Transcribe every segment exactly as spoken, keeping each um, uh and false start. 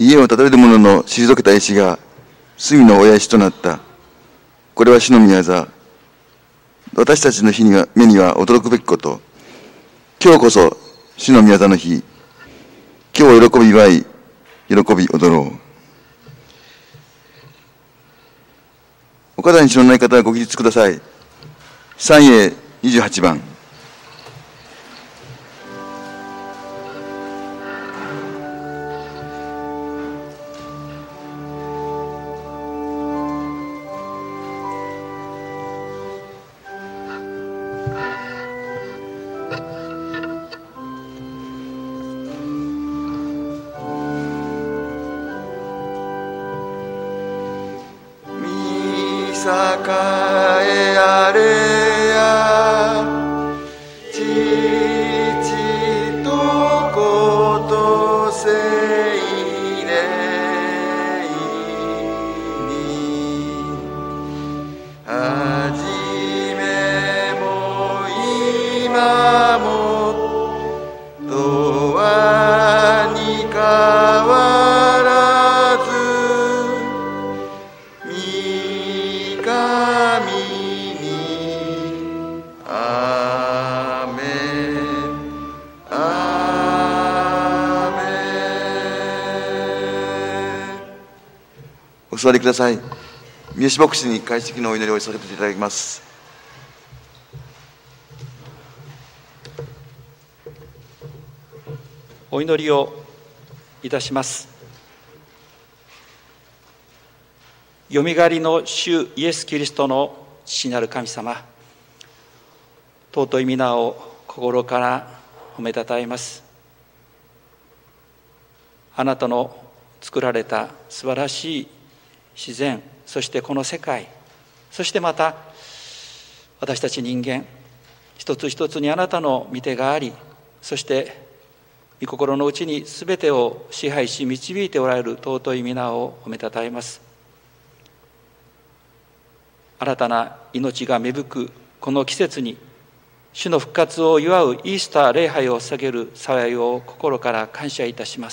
家を建てる者の退けた石が隅の親石となった。これは主の御業。私たちの日には目には驚くべきこと。今日こそ主の御業の日。今日喜び祝い、喜び踊ろう。お体に知らない方はご起立ください。三英にじゅうはちばん。 栄あれや父と子と聖霊にはじめも今も永遠に変わらず御神にアーメンアーメン。 お座りください。三好牧師に開式のお祈りをさせていただきます。 お祈りをいたします。よみがえりの主イエス・キリストの父なる神様、尊い皆を心から褒めたたえます。あなたの作られた素晴らしい自然、そしてこの世界、そしてまた私たち人間一つ一つにあなたの御手があり、そして御心のうちにすべてを支配し導いておられる尊い皆を褒めたたえます。新たな命が芽吹くこの季節に、主の復活を祝うイースター礼拝を捧げる幸いを心から感謝いたします。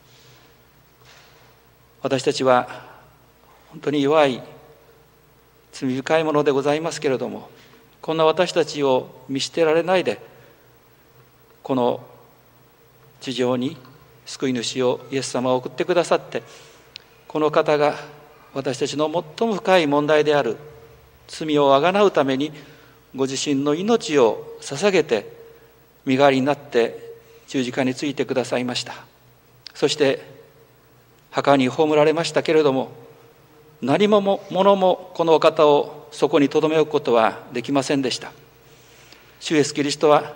私たちは本当に弱い罪深いものでございますけれども、こんな私たちを見捨てられないで、この地上に救い主をイエス様を送ってくださって、この方が私たちの最も深い問題である罪をあがなうためにご自身の命を捧げて身代わりになって十字架についてくださいました。そして墓に葬られましたけれども、何もも物もこのお方をそこに留め置くことはできませんでした。主イエスキリストは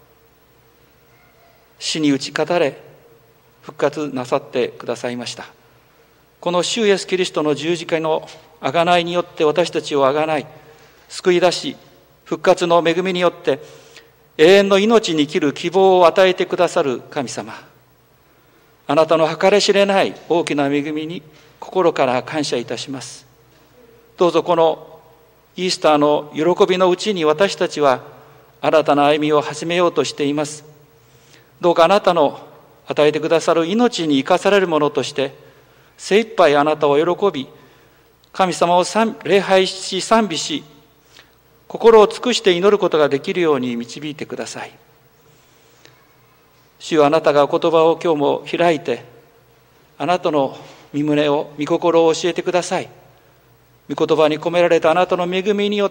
死に打ち勝たれ復活なさってくださいました。この主イエスキリストの十字架の贖いによって私たちを贖い救い出し、復活の恵みによって永遠の命に生きる希望を与えてくださる神様、あなたの計り知れない大きな恵みに心から感謝いたします。どうぞこのイースターの喜びのうちに私たちは新たな歩みを始めようとしています。どうかあなたの与えてくださる命に生かされるものとして精一杯あなたを喜び、神様を礼拝し賛美し、心を尽くして祈ることができるように導いてください。主よ、あなたが言葉を今日も開いて、あなたの御胸を、御心を教えてください。御言葉に込められたあなたの恵みによって、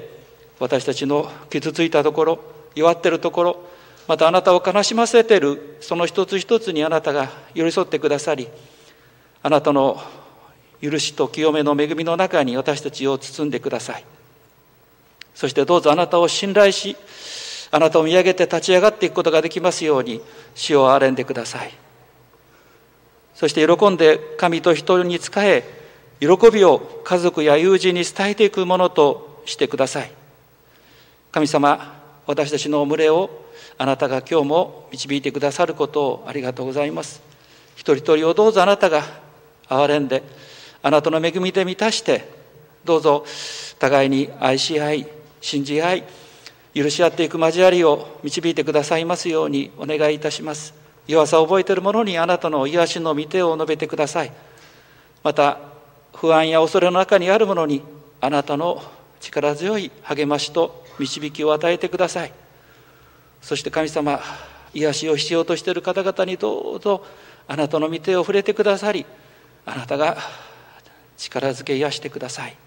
私たちの傷ついたところ、弱っているところ、またあなたを悲しませているその一つ一つにあなたが寄り添ってくださり、あなたの許しと清めの恵みの中に私たちを包んでください。そしてどうぞあなたを信頼し、あなたを見上げて立ち上がっていくことができますように主を憐れんでください。そして喜んで神と人に仕え、喜びを家族や友人に伝えていくものとしてください。神様、私たちの群れをあなたが今日も導いてくださることをありがとうございます。一人一人をどうぞあなたが憐れんで、あなたの恵みで満たして、どうぞ互いに愛し合い、信じ合い、許し合っていく交わりを導いてくださいますようにお願いいたします。 弱さを覚えている者にあなたの癒しの御手を述べてください。また不安や恐れの中にある者にあなたの力強い励ましと導きを与えてください。そして神様、癒しを必要としている方々にどうぞあなたの御手を触れてくださり、あなたが力づけ癒してください。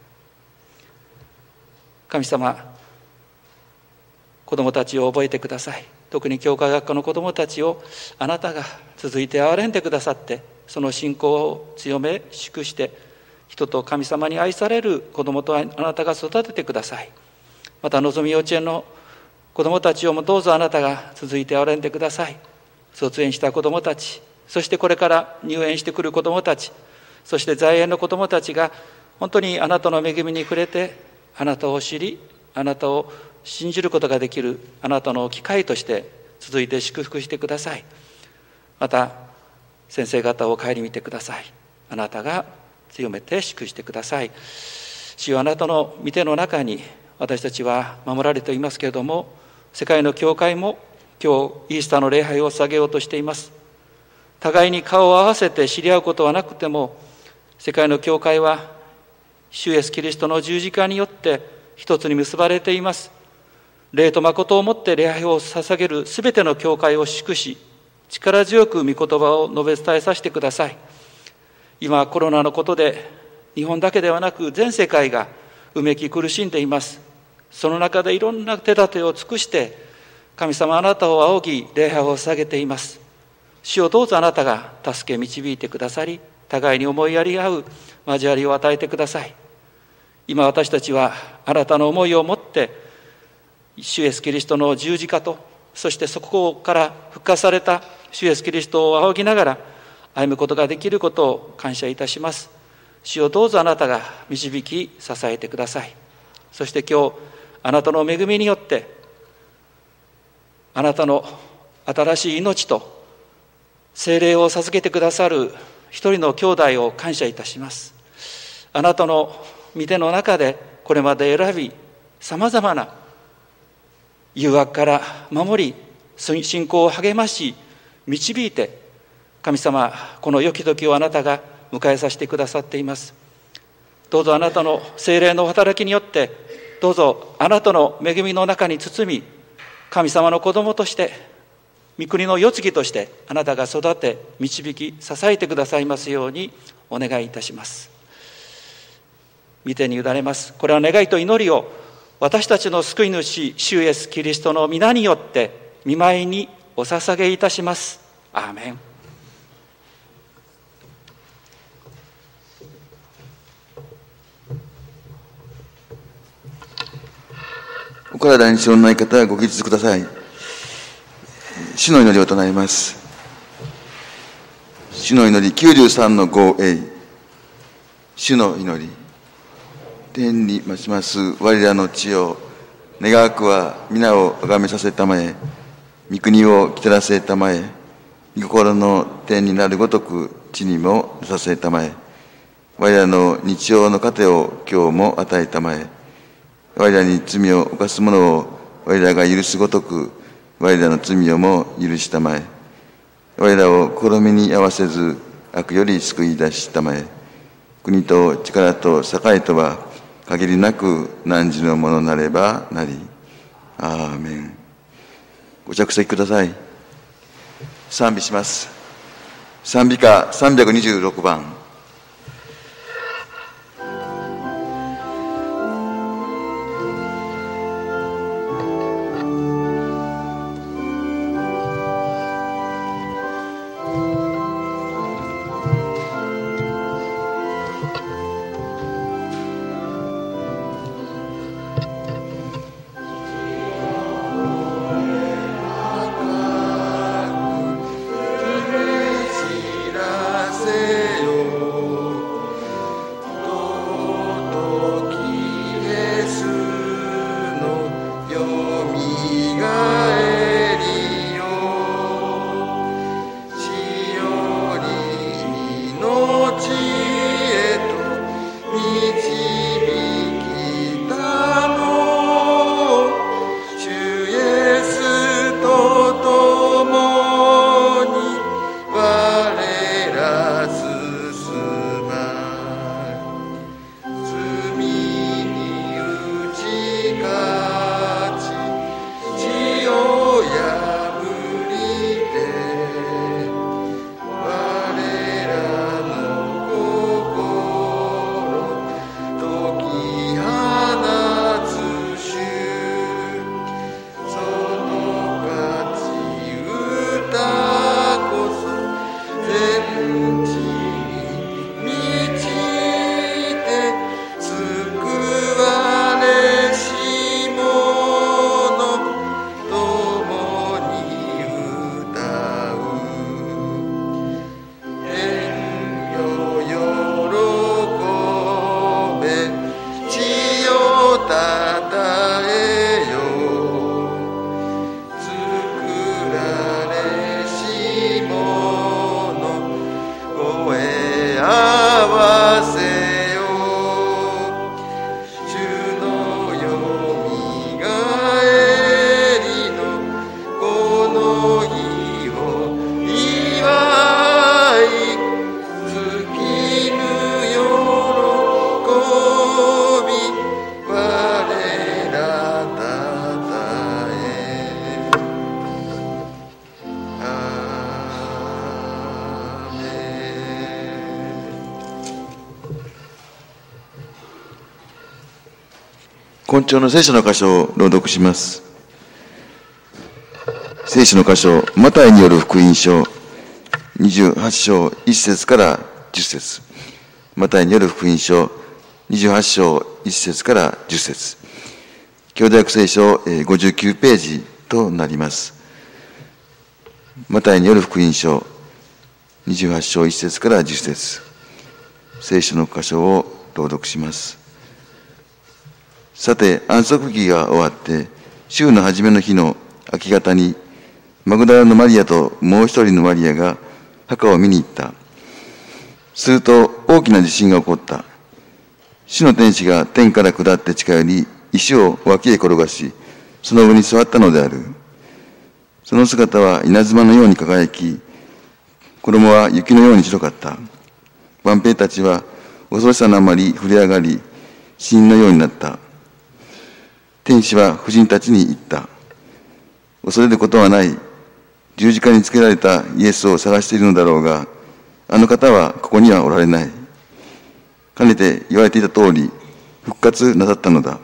神様、子どもたちを覚えてください。特に教会学科の子どもたちをあなたが続いて憐れんでくださって、その信仰を強め祝して人と神様に愛される子どもとあなたが育ててください。またのぞみ幼稚園の子どもたちをもどうぞあなたが続いて憐れんでください。卒園した子どもたち、そしてこれから入園してくる子どもたち、そして在園の子どもたちが本当にあなたの恵みに触れてあなたを知り、あなたを信じることができるあなたの機会として続いて祝福してください。また先生方を顧みてください。あなたが強めて祝してください。主よ、あなたの御手の中に私たちは守られていますけれども、世界の教会も今日イースターの礼拝を捧げようとしています。互いに顔を合わせて知り合うことはなくても、世界の教会は主イエスキリストの十字架によって一つに結ばれています。霊と誠をもって礼拝を捧げるすべての教会を祝し、力強く御言葉を述べ伝えさせてください。今コロナのことで日本だけではなく全世界がうめき苦しんでいます。その中でいろんな手立てを尽くして神様あなたを仰ぎ礼拝を捧げています。主をどうぞあなたが助け導いてくださり、互いに思いやり合う交わりを与えてください。今私たちはあなたの思いを持って主イエスキリストの十字架と、そしてそこから復活された主イエスキリストを仰ぎながら歩むことができることを感謝いたします。主をどうぞあなたが導き支えてください。そして今日あなたの恵みによってあなたの新しい命と聖霊を授けてくださる一人の兄弟を感謝いたします。あなたの御手の中でこれまで選び、さまざまな誘惑から守り、信仰を励まし導いて、神様この良き時をあなたが迎えさせてくださっています。どうぞあなたの聖霊の働きによって、どうぞあなたの恵みの中に包み、神様の子供として御国の世継ぎとしてあなたが育て導き支えてくださいますようにお願いいたします。御手に委ねます。これは願いと祈りを私たちの救い主主イエスキリストの皆によって御前にお捧げいたします。アーメン。 お体に支障のない方はご起立ください。主の祈りを唱えます。主の祈り きゅうじゅうさんのごエー。主の祈り。天に増します我らの地を、願わくは皆をあがめさせたまえ、御国を来たらせたまえ、御心の天になるごとく地にもなさせたまえ、我らの日曜の糧を今日も与えたまえ、我らに罪を犯す者を我らが許すごとく我らの罪をも許したまえ、我らを試みに合わせず悪より救い出したまえ、国と力と栄とは限りなく汝のものなればなり。アーメン。ご着席ください。賛美します。賛美歌さんびゃくにじゅうろくばん。 知らせよ今朝の聖書の箇所を朗読します。聖書の箇所、マタイによる福音書にじゅうはち章いち節からじゅっ節。マタイによる福音書にじゅうはち章いち節からじゅっ節。教大学聖書ごじゅうきゅうページとなります。マタイによる福音書にじゅうはち章いち節からじゅっ節。聖書の箇所を朗読します。さて、安息日が終わって、週の初めの日の明け方に、マグダラのマリアともう一人のマリアが墓を見に行った。すると大きな地震が起こった。主の天使が天から下って近寄り、石を脇へ転がし、その上に座ったのである。その姿は稲妻のように輝き、衣は雪のように白かった。万兵たちは恐ろしさのあまり震え上がり、死人のようになった。天使は婦人たちに言った。恐れることはない。十字架につけられたイエスを探しているのだろうが、あの方はここにはおられない。かねて言われていた通り、復活なさったのだ。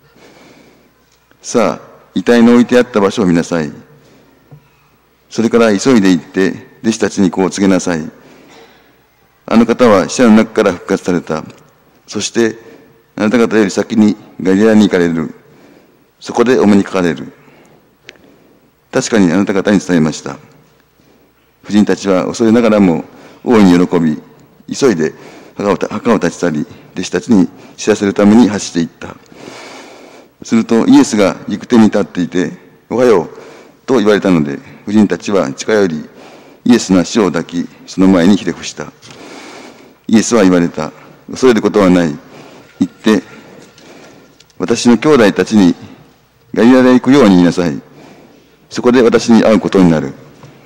さあ、遺体の置いてあった場所を見なさい。それから急いで行って、弟子たちにこう告げなさい。あの方は死者の中から復活された。そして、あなた方より先にガリラに行かれる。そこでお目にかかれる。確かにあなた方に伝えました。婦人たちは恐れながらも大いに喜び、急いで墓を、墓を立ち去り、弟子たちに知らせるために走っていった。するとイエスが行く手に立っていて、おはようと言われたので、婦人たちは近寄り、イエスの足を抱き、その前にひれ伏した。イエスは言われた。恐れることはない。行って、私の兄弟たちにガリラへ行くように言いなさい。そこで私に会うことになる。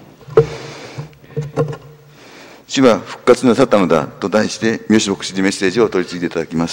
主は復活なさったのだと題して、三好牧師にメッセージを取り次いでいただきます。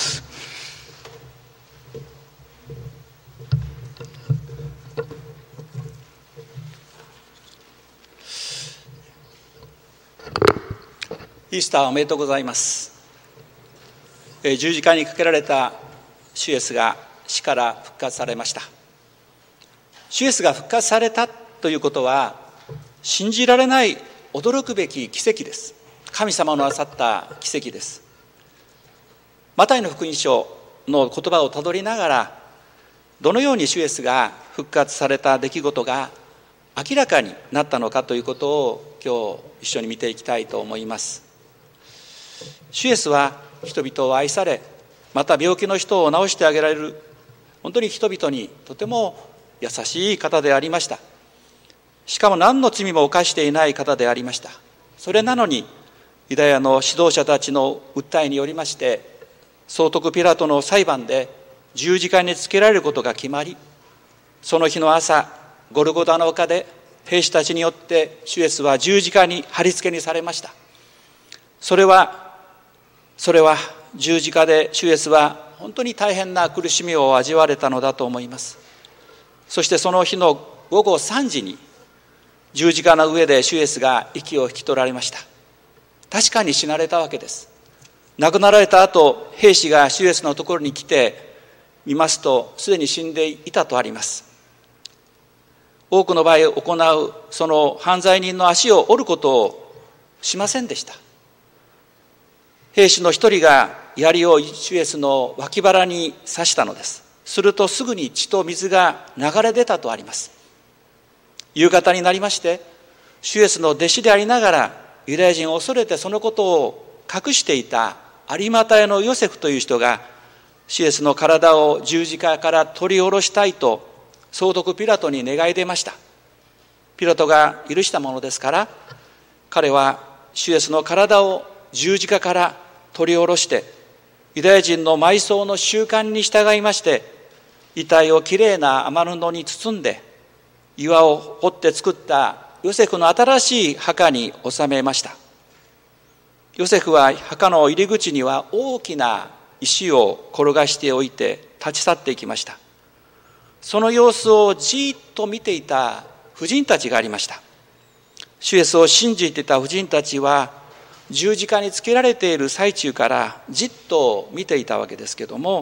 イースターおめでとうございます。十字架にかけられた主イエスが死から復活されました。主イエスが復活されたということは、信じられない驚くべき奇跡です。神様のなさった奇跡です。マタイの福音書の言葉をたどりながら、どのように主イエスが復活された出来事が明らかになったのかということを今日一緒に見ていきたいと思います。主イエスは人々を愛され、また病気の人を治してあげられる、本当に人々にとても優しい方でありました。しかも何の罪も犯していない方でありました。それなのにユダヤの指導者たちの訴えによりまして、総督ピラトの裁判で十字架につけられることが決まり、その日の朝、ゴルゴダの丘で兵士たちによって主イエスは十字架に貼り付けにされました。それはそれは十字架で主イエスは本当に大変な苦しみを味わわれたのだと思います。そしてその日の午後さんじに十字架の上で主イエスが息を引き取られました。確かに死なれたわけです。亡くなられた後、兵士が主イエスのところに来て見ますと、すでに死んでいたとあります。多くの場合行うその犯罪人の足を折ることをしませんでした。兵士の一人が槍を主イエスの脇腹に刺したのです。するとすぐに血と水が流れ出たとあります。夕方になりまして、主イエスの弟子でありながらユダヤ人を恐れてそのことを隠していた有馬太のヨセフという人が、主イエスの体を十字架から取り下ろしたいと総督ピラトに願い出ました。ピラトが許したものですから、彼は主イエスの体を十字架から取り下ろして、ユダヤ人の埋葬の習慣に従いまして、遺体をきれいな雨布に包んで、岩を掘って作ったヨセフの新しい墓に納めました。ヨセフは墓の入り口には大きな石を転がしておいて立ち去っていきました。その様子をじっと見ていた婦人たちがありました。主イエスを信じていた婦人たちは、十字架につけられている最中からじっと見ていたわけですけども、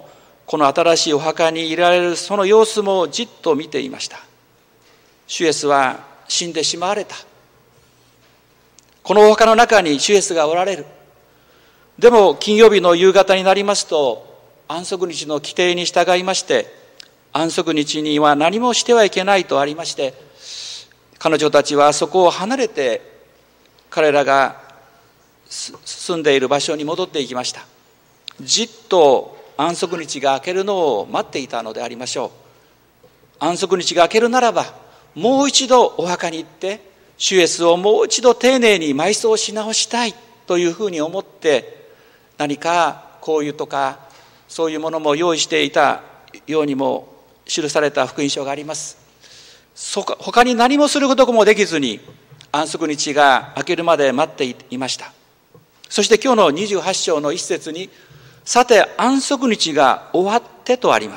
この新しいお墓にいられるその様子もじっと見ていました。主イエスは死んでしまわれた。このお墓の中に主イエスがおられる。でも金曜日の夕方になりますと、安息日の規定に従いまして、安息日には何もしてはいけないとありまして、彼女たちはそこを離れて、彼らが住んでいる場所に戻っていきました。じっと安息日が明けるのを待っていたのでありましょう。安息日が明けるならば、もう一度お墓に行って、主イエスをもう一度丁寧に埋葬し直したいというふうに思って、何か香油とかそういうものも用意していたようにも記された福音書があります。そ他に何もすることもできずに安息日が明けるまで待っていました。そして今日のにじゅうはち章の一節に、さて安息日が終わってとあります。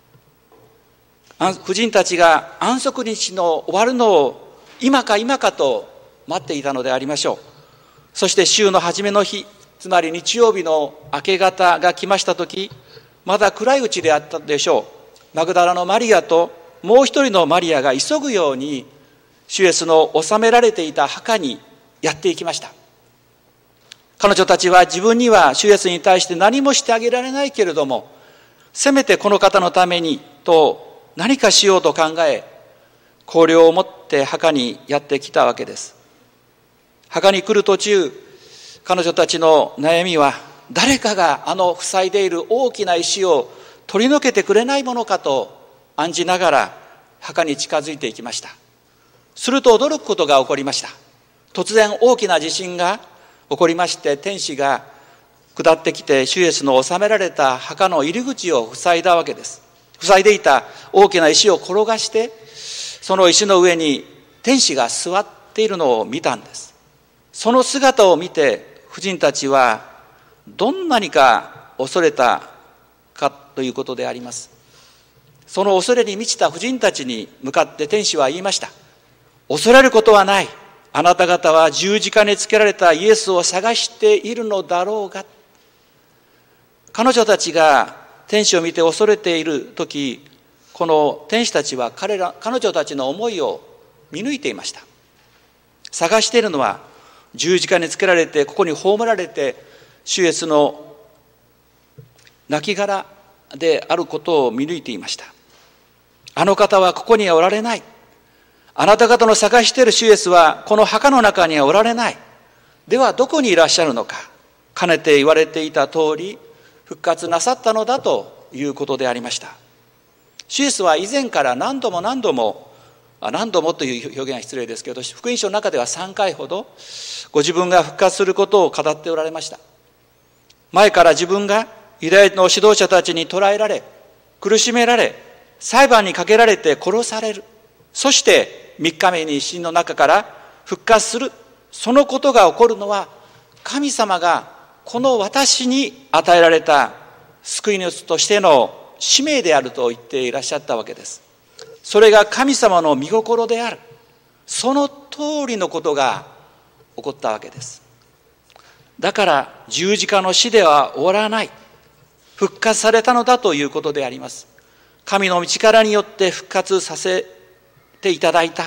婦人たちが安息日の終わるのを今か今かと待っていたのでありましょう。そして週の初めの日、つまり日曜日の明け方が来ましたとき、まだ暗いうちであったでしょう。マグダラのマリアともう一人のマリアが急ぐように主イエスの納められていた墓にやっていきました。彼女たちは自分には主イエスに対して何もしてあげられないけれども、せめてこの方のためにと何かしようと考え、香料を持って墓にやってきたわけです。墓に来る途中、彼女たちの悩みは、誰かがあの塞いでいる大きな石を取り除けてくれないものかと案じながら墓に近づいていきました。すると驚くことが起こりました。突然大きな地震が起こりまして、天使が下ってきて主イエスの納められた墓の入り口を塞いだわけです。塞いでいた大きな石を転がして、その石の上に天使が座っているのを見たんです。その姿を見て婦人たちはどんなにか恐れたかということであります。その恐れに満ちた婦人たちに向かって天使は言いました。恐れることはない。あなた方は十字架につけられたイエスを探しているのだろうが。彼女たちが天使を見て恐れているとき、この天使たちは彼ら、彼女たちの思いを見抜いていました。探しているのは十字架につけられて、ここに葬られて、主イエスの亡骸であることを見抜いていました。あの方はここにはおられない。あなた方の探している主イエスはこの墓の中にはおられない。ではどこにいらっしゃるのか。かねて言われていた通り復活なさったのだということでありました。主イエスは以前から何度も何度も何度もという表現は失礼ですけど、福音書の中ではさんかいほどご自分が復活することを語っておられました。前から自分がユダヤの指導者たちに捕らえられ、苦しめられ、裁判にかけられて殺される。そしてみっかめに死の中から復活する。そのことが起こるのは、神様がこの私に与えられた救い主としての使命であると言っていらっしゃったわけです。それが神様の御心である。その通りのことが起こったわけです。だから十字架の死では終わらない。復活されたのだということであります。神の力によって復活させていただいた。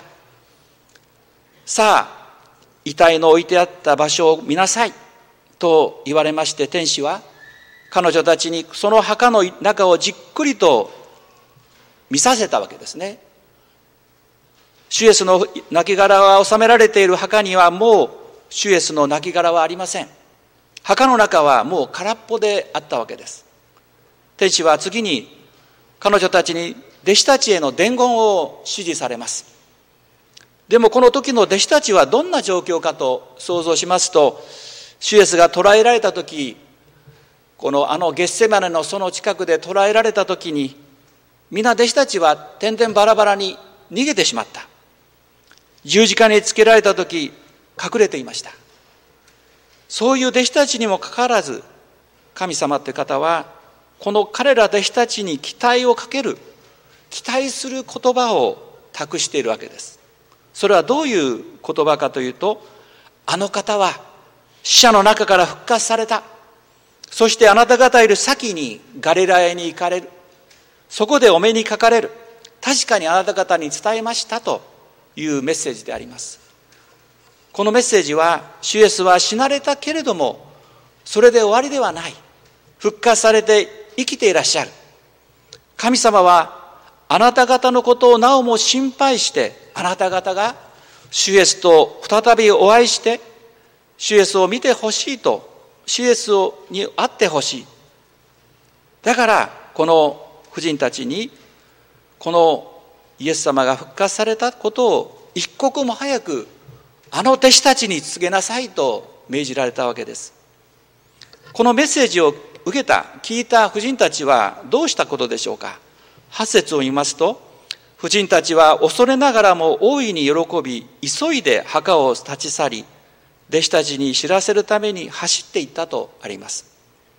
さあ、遺体の置いてあった場所を見なさいと言われまして、天使は彼女たちにその墓の中をじっくりと見させたわけですね。主イエスの亡骸は収められている墓にはもう主イエスの亡骸はありません。墓の中はもう空っぽであったわけです。天使は次に彼女たちに弟子たちへの伝言を指示されます。でもこの時の弟子たちはどんな状況かと想像しますと、主イエスが捕らえられた時、このあのゲッセマネのその近くで捕らえられた時に、皆弟子たちは点々バラバラに逃げてしまった。十字架につけられた時、隠れていました。そういう弟子たちにもかかわらず、神様という方はこの彼ら弟子たちに期待をかける、期待する言葉を託しているわけです。それはどういう言葉かというと、あの方は死者の中から復活された。 そしてあなた方より先にガリラヤに行かれる。そこでお目にかかれる。確かにあなた方に伝えましたというメッセージであります。このメッセージは、主イエスは死なれたけれども、それで終わりではない。復活されて生きていらっしゃる。神様はあなた方のことをなおも心配して、あなた方が主イエスと再びお会いして、主イエスを見てほしいと、主イエスに会ってほしい。だからこの婦人たちに、このイエス様が復活されたことを一刻も早くあの弟子たちに告げなさいと命じられたわけです。このメッセージを受けた、聞いた婦人たちはどうしたことでしょうか。はち節を見ますと、婦人たちは恐れながらも大いに喜び、急いで墓を立ち去り、弟子たちに知らせるために走っていったとあります。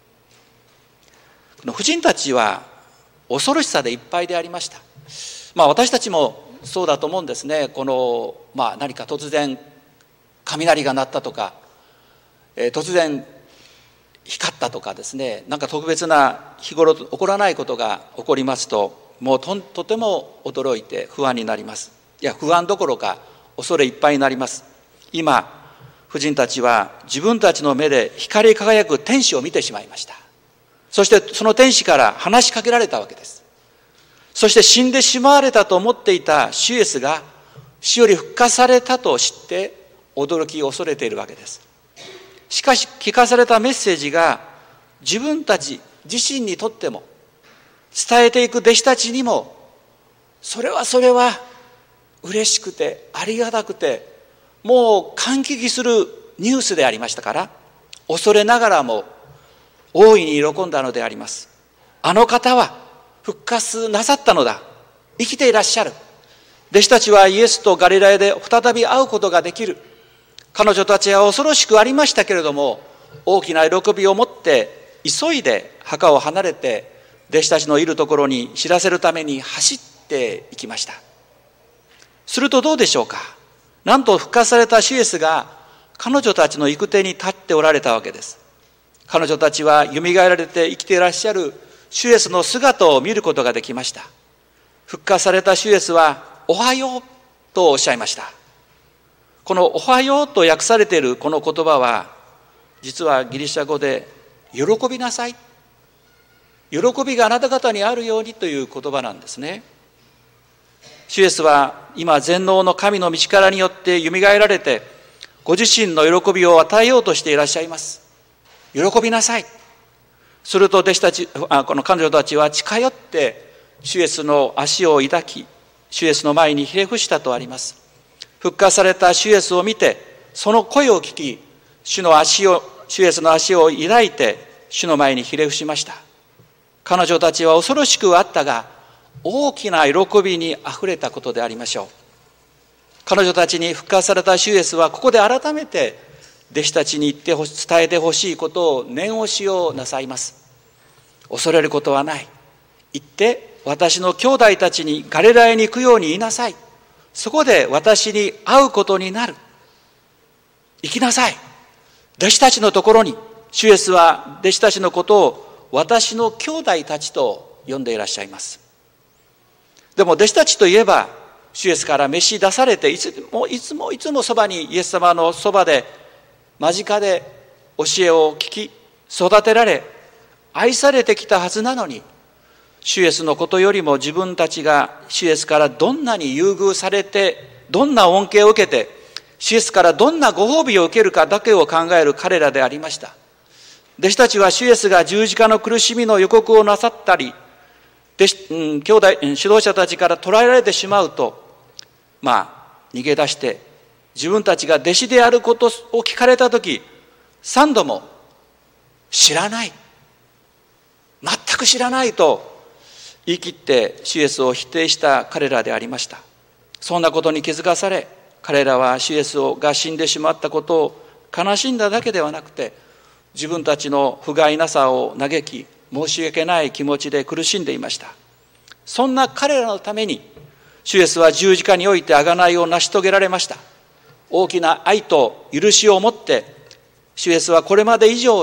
この婦人たちは恐ろしさでいっぱいでありました。まあ私たちもそうだと思うんですね。この、まあ何か突然雷が鳴ったとか、えー、突然光ったとかですね、なんか特別な日頃起こらないことが起こりますと、もう と, とても驚いて不安になります。いや、不安どころか恐れいっぱいになります。今、婦人たちは自分たちの目で光り輝く天使を見てしまいました。そしてその天使から話しかけられたわけです。そして死んでしまわれたと思っていた主イエスが死より復活されたと知って驚き恐れているわけです。しかし聞かされたメッセージが自分たち自身にとっても、伝えていく弟子たちにも、それはそれは嬉しくてありがたくて、もう感激するニュースでありましたから、恐れながらも大いに喜んだのであります。あの方は復活なさったのだ。生きていらっしゃる。弟子たちはイエスとガリラヤで再び会うことができる。彼女たちは恐ろしくありましたけれども、大きな喜びを持って急いで墓を離れて、弟子たちのいるところに知らせるために走っていきました。するとどうでしょうか。なんと復活された主イエスが彼女たちの行く手に立っておられたわけです。彼女たちはよみがえられて生きていらっしゃる主イエスの姿を見ることができました。復活された主イエスはおはようとおっしゃいました。このおはようと訳されているこの言葉は、実はギリシャ語で喜びなさい、喜びがあなた方にあるようにという言葉なんですね。主イエスは今全能の神の道からによってよみがえられて、ご自身の喜びを与えようとしていらっしゃいます。喜びなさい。すると弟子たち、あこの彼女たちは近寄って主イエスの足を抱き、主イエスの前にひれ伏したとあります。復活された主イエスを見て、その声を聞き、主の足を、主イエスの足を抱いて主の前にひれ伏しました。彼女たちは恐ろしくあったが、大きな喜びにあふれたことでありましょう。彼女たちに復活された主イエスはここで改めて弟子たちに言ってほし伝えてほしいことを念押しをなさいます。恐れることはない。行って私の兄弟たちにガリラヤに行くように言いなさい。そこで私に会うことになる。行きなさい。弟子たちのところに。主イエスは弟子たちのことを私の兄弟たちと呼んでいらっしゃいます。でも弟子たちといえば、主イエスから召し出されて、いつもいつもいつもそばに、イエス様のそばで間近で教えを聞き育てられ愛されてきたはずなのに、主イエスのことよりも自分たちが主イエスからどんなに優遇されて、どんな恩恵を受けて、主イエスからどんなご褒美を受けるかだけを考える彼らでありました。弟子たちは主イエスが十字架の苦しみの予告をなさったり、弟子、うん、兄弟、指導者たちから捕らえられてしまうと、まあ逃げ出して自分たちが弟子であることを聞かれたとき、三度も知らない、全く知らないと言い切って主イエスを否定した彼らでありました。そんなことに気づかされ、彼らは主イエスが死んでしまったことを悲しんだだけではなくて、自分たちの不甲斐なさを嘆き、申し訳ない気持ちで苦しんでいました。そんな彼らのために主イエスは十字架において贖いを成し遂げられました。大きな愛と許しを持って主イエスはこれまで以上に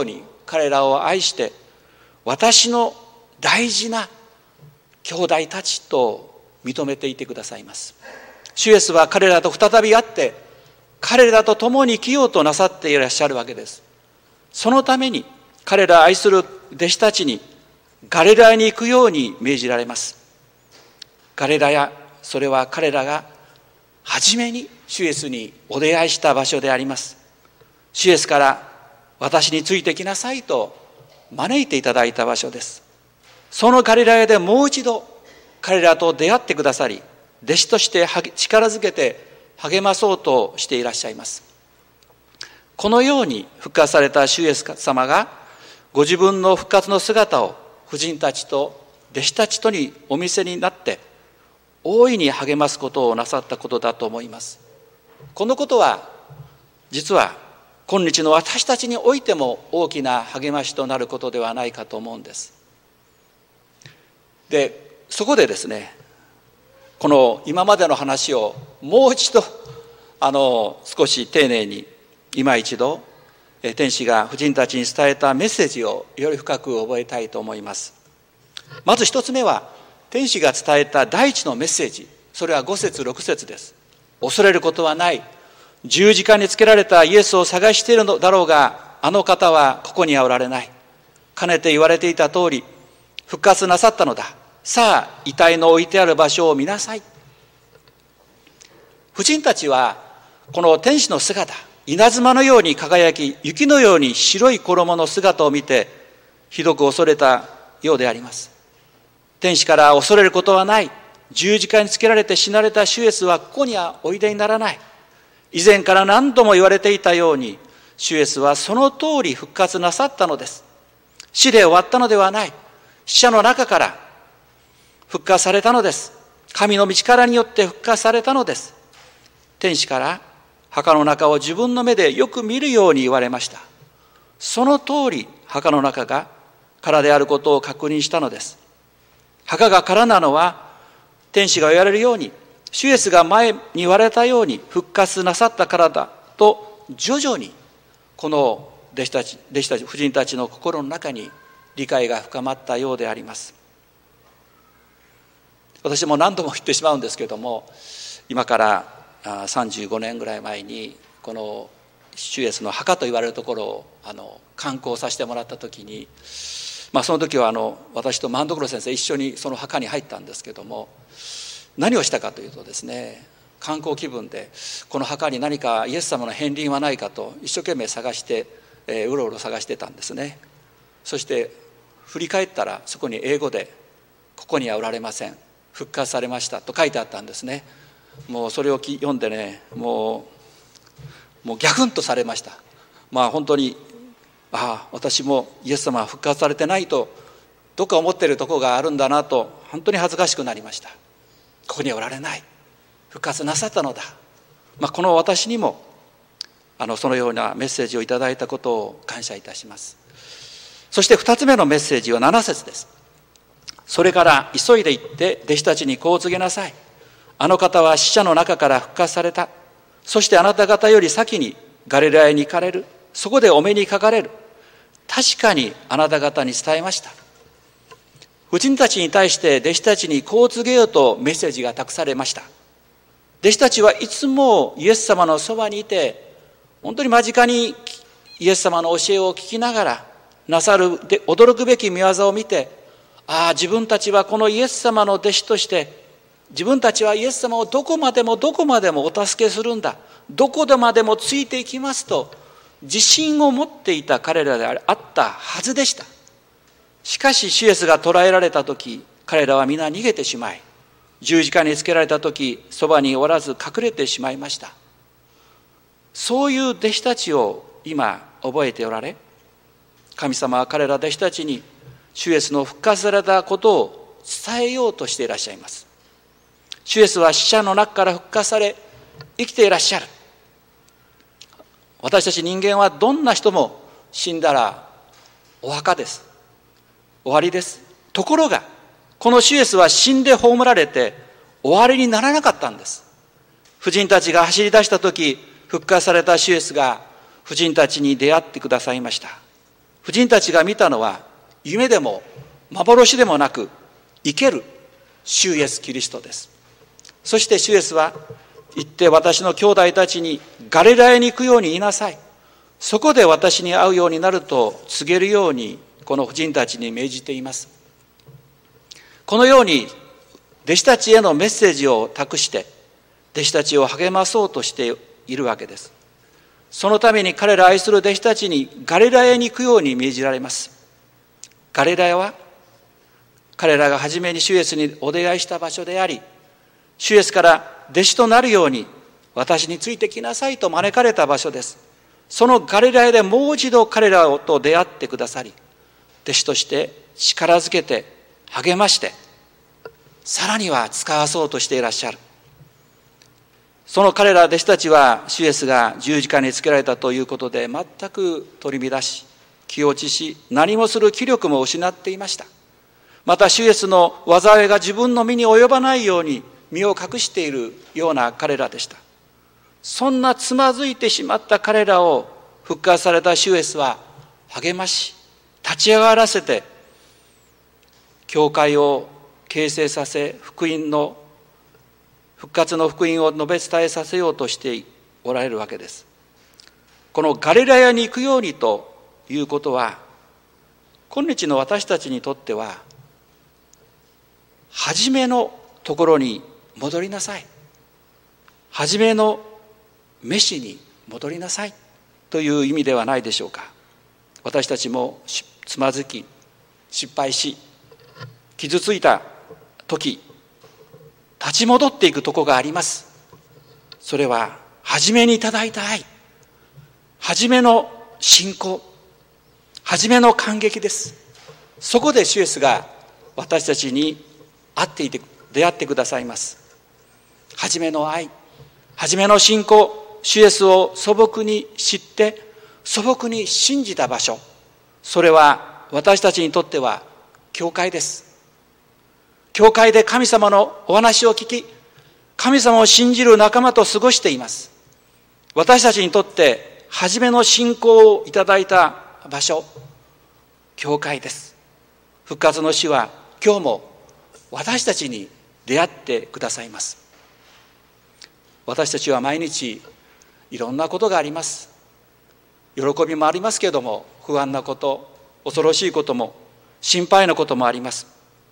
彼らを愛して、私の大事な兄弟たちと認めていてくださいます。主イエスは彼らと再び会って、彼らと共に生きようとなさっていらっしゃるわけです。そのために彼ら愛する弟子たちにガリラヤに行くように命じられます。ガリラヤ、それは彼らが初めに主イエスにお出会いした場所であります。主イエスから私についてきなさいと招いていただいた場所です。そのガリラヤでもう一度彼らと出会ってくださり、弟子として力づけて励まそうとしていらっしゃいます。このように復活された主イエス様がご自分の復活の姿を婦人たちと弟子たちとにお見せになって大いに励ますことをなさったことだと思います。このことは実は今日の私たちにおいても大きな励ましとなることではないかと思うんです。で、そこでですね、この今までの話をもう一度あの少し丁寧に今一度天使が婦人たちに伝えたメッセージをより深く覚えたいと思います。まず一つ目は天使が伝えた第一のメッセージ、それはご節ろく節です。恐れることはない。十字架につけられたイエスを探しているのだろうが、あの方はここにはおられない。かねて言われていた通り復活なさったのだ。さあ遺体の置いてある場所を見なさい。婦人たちはこの天使の姿、稲妻のように輝き、雪のように白い衣の姿を見てひどく恐れたようであります。天使から恐れることはない。十字架につけられて死なれた主イエスはここにはおいでにならない。以前から何度も言われていたように、主イエスはその通り復活なさったのです。死で終わったのではない。死者の中から復活されたのです。神の道からによって復活されたのです。天使から墓の中を自分の目でよく見るように言われました。その通り墓の中が空であることを確認したのです。墓が空なのは天使が言われるように、主イエスが前に言われたように復活なさったからだと、徐々にこの弟子たち、弟子たち、婦人たちの心の中に理解が深まったようであります。私も何度も言ってしまうんですけれども、今からさんじゅうごねんぐらい前にこの主イエスの墓と言われるところをあの観光させてもらった時に、まあ、その時はあの私と万所先生一緒にその墓に入ったんですけども、何をしたかというとですね、観光気分でこの墓に何かイエス様の片鱗はないかと一生懸命探して、えー、うろうろ探してたんですね。そして振り返ったらそこに英語で「ここにはおられません、復活されました」と書いてあったんですね。もうそれを読んでね、もうもうギャフンとされました。まあ本当に、ああ私もイエス様は復活されてないとどっか思っているところがあるんだなと、本当に恥ずかしくなりました。ここにはおられない、復活なさったのだ。まあ、この私にもあのそのようなメッセージをいただいたことを感謝いたします。そして二つ目のメッセージはなな節です。それから急いで行って弟子たちにこう告げなさい。あの方は死者の中から復活された。そしてあなた方より先にガリラヤに行かれる。そこでお目にかかれる。確かにあなた方に伝えました。婦人たちに対して弟子たちにこう告げようとメッセージが託されました。弟子たちはいつもイエス様のそばにいて、本当に間近にイエス様の教えを聞きながらなさるで驚くべき御業を見て、ああ自分たちはこのイエス様の弟子として、自分たちはイエス様をどこまでもどこまでもお助けするんだ、どこでまでもついていきますと自信を持っていた彼らであったはずでした。しかし主イエスが捕らえられた時、彼らは皆逃げてしまい、十字架につけられた時そばにおらず隠れてしまいました。そういう弟子たちを今覚えておられ、神様は彼ら弟子たちに主イエスの復活されたことを伝えようとしていらっしゃいます。主イエスは死者の中から復活され生きていらっしゃる。私たち人間はどんな人も死んだらお墓です、終わりです。ところがこの主イエスは死んで葬られて終わりにならなかったんです。婦人たちが走り出した時、復活された主イエスが婦人たちに出会ってくださいました。 婦人たちが見たのは夢でも幻でもなく、生ける主イエスキリストです。そして主イエスは言って、私の兄弟たちにガリラヤに行くように言いなさい。そこで私に会うようになると告げるように、この婦人たちに命じています。このように弟子たちへのメッセージを託して、弟子たちを励まそうとしているわけです。そのために彼ら愛する弟子たちにガリラヤに行くように命じられます。ガリラヤは彼らが初めに主イエスにお出会いした場所であり、主イエスから弟子となるように私についてきなさいと招かれた場所です。そのガリラヤでもう一度彼らと出会ってくださり、弟子として力づけて励まして、さらには使わそうとしていらっしゃる。その彼ら弟子たちは、主イエスが十字架につけられたということで全く取り乱し、気落ちし、何もする気力も失っていました。また主イエスの災いが自分の身に及ばないように身を隠しているような彼らでした。そんなつまずいてしまった彼らを復活された主イエスは励まし、立ち上がらせて、教会を形成させ、福音の復活の福音を述べ伝えさせようとしておられるわけです。このガリラヤに行くようにということは、今日の私たちにとっては初めのところに戻りなさい、初めの飯に戻りなさいという意味ではないでしょうか。私たちもつまずき、失敗し、傷ついた時、立ち戻っていくところがあります。それは初めにいただいた愛、初めの信仰、初めの感激です。そこで主イエスが私たちに会っていて出会ってくださいます。初めの愛、初めの信仰、主イエスを素朴に知って素朴に信じた場所、それは私たちにとっては教会です。教会で神様のお話を聞き、神様を信じる仲間と過ごしています。私たちにとって初めの信仰をいただいた場所、教会です。復活の主は今日も私たちに出会ってくださいます。私たちは毎日いろんなことがあります。喜びもありますけれども、不安なこと、恐ろしいことも、心配なこともあります。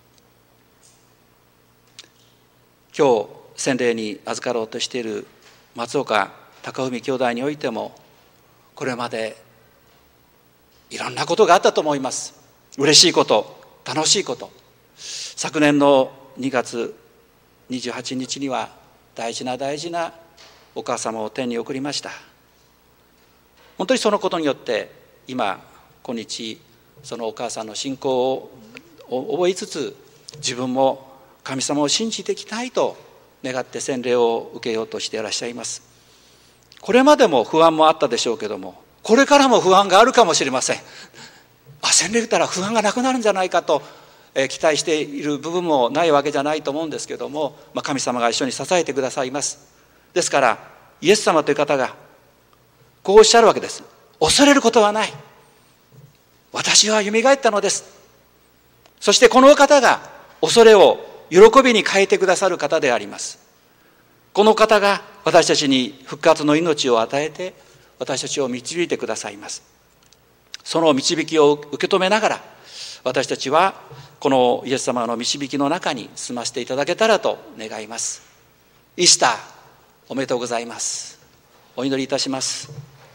今日洗礼に預かろうとしている松岡貴文兄弟においても、これまでいろんなことがあったと思います。嬉しいこと、楽しいこと。昨年のにがつにじゅうはちにちには大事な大事なお母様を天に送りました。本当にそのことによって今今日そのお母さんの信仰を覚えつつ、自分も神様を信じていきたいと願って洗礼を受けようとしていらっしゃいます。これまでも不安もあったでしょうけども、これからも不安があるかもしれません。あ、洗礼受けたら不安がなくなるんじゃないかと、えー、期待している部分もないわけじゃないと思うんですけども、まあ、神様が一緒に支えてくださいます。ですからイエス様という方がこうおっしゃるわけです。恐れることはない、私はよみがえったのです。そしてこの方が恐れを喜びに変えてくださる方であります。この方が私たちに復活の命を与えて、私たちを導いてくださいます。その導きを受け止めながら、私たちはこのイエス様の導きの中に住ませていただけたらと願います。イースターおめでとうございます。お祈りいたします。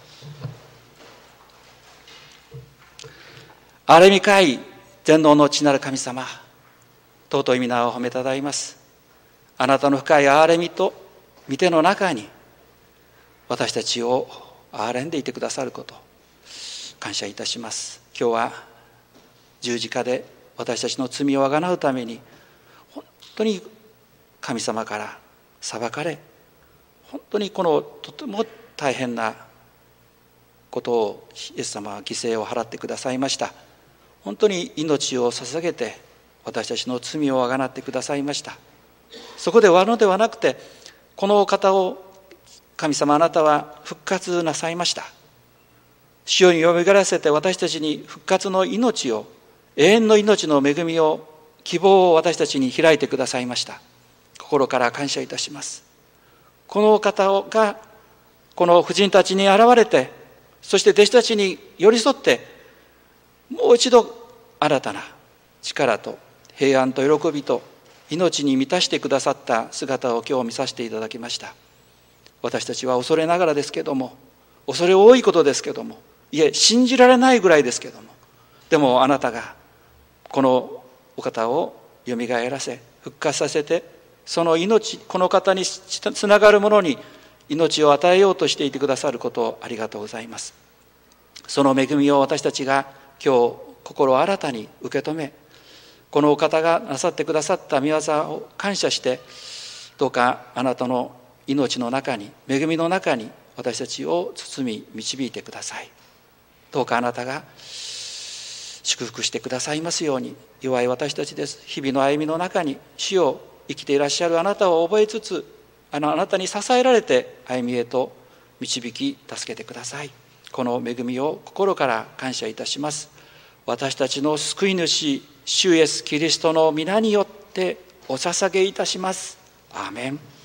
憐れみ深い全能の父なる神様、尊い皆を褒めたたえます。あなたの深い憐れみと御手の中に私たちを憐れんでいてくださること、感謝いたします。今日は十字架で私たちの罪をあがなうために本当に神様から裁かれ、本当にこのとても大変なことをイエス様は犠牲を払ってくださいました。本当に命を捧げて私たちの罪をあがなってくださいました。そこで終わるのではなくて、この方を神様あなたは復活なさいました。 主をよみがえらせて私たちに復活の命を、永遠の命の恵みを、希望を私たちに開いてくださいました。心から感謝いたします。この方がこの婦人たちに現れて、そして弟子たちに寄り添って、もう一度新たな力と平安と喜びと命に満たしてくださった姿を今日見させていただきました。私たちは恐れながらですけども、恐れ多いことですけども、いえ信じられないぐらいですけども、でもあなたがこのお方をよみがえらせ復活させて、その命、この方につながるものに命を与えようとしていてくださることをありがとうございます。その恵みを私たちが今日心を新たに受け止め、このお方がなさってくださった御業を感謝して、どうかあなたの命の中に、恵みの中に私たちを包み導いてください。どうかあなたが祝福してくださいますように。弱い私たちです。日々の歩みの中に主を生きていらっしゃるあなたを覚えつつ、あのあなたに支えられて歩みへと導き助けてください。この恵みを心から感謝いたします。私たちの救い主主イエスキリストの皆によってお捧げいたします。アーメン。